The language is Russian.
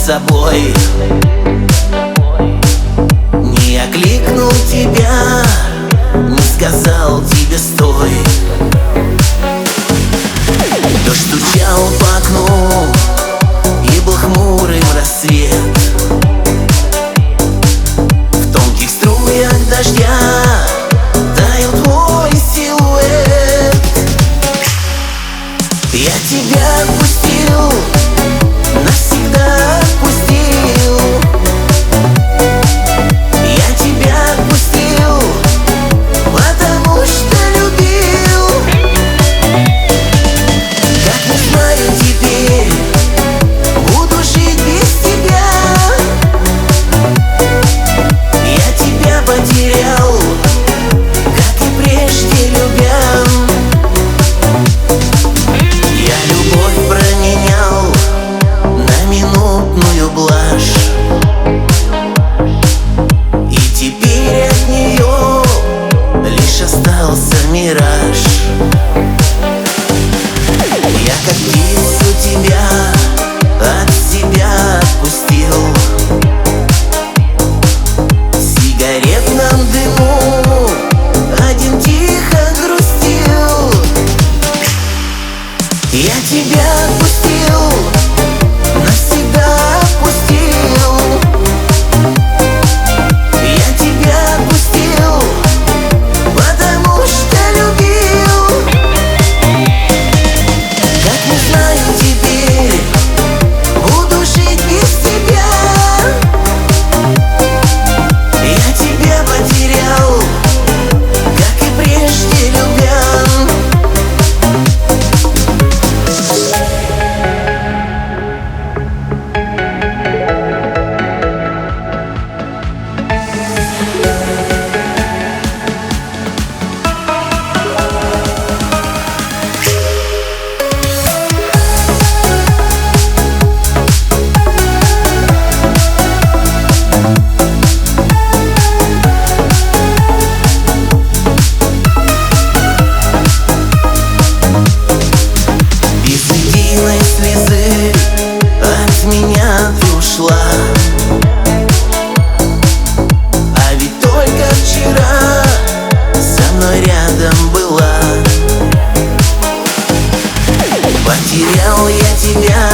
собой. Не окликнул тебя, не сказал тебе стой. Дождь стучал по окну, и был хмурым рассвет. В тонких струях дождя таял твой силуэт. Я тебя отпустил, навсегда отпустил. Я тебя отпустил, потому что любил. Как не знаю теперь, буду жить без тебя. Я тебя потерял, как и прежде любя. Я любовь променял на минутную блажь, и теперь от нее лишь остался мираж. Я как птицу тебя от себя отпустил. В сигаретном дыму один тихо грустил. Я тебя отпустил, навсегда отпустил. Я тебя отпустил, потому что любил. Как не знаю теперь, буду жить без тебя. Я тебя потерял, как и прежде любя. Слезы от меня ты ушла, а ведь только вчера со мной рядом была. Потерял я тебя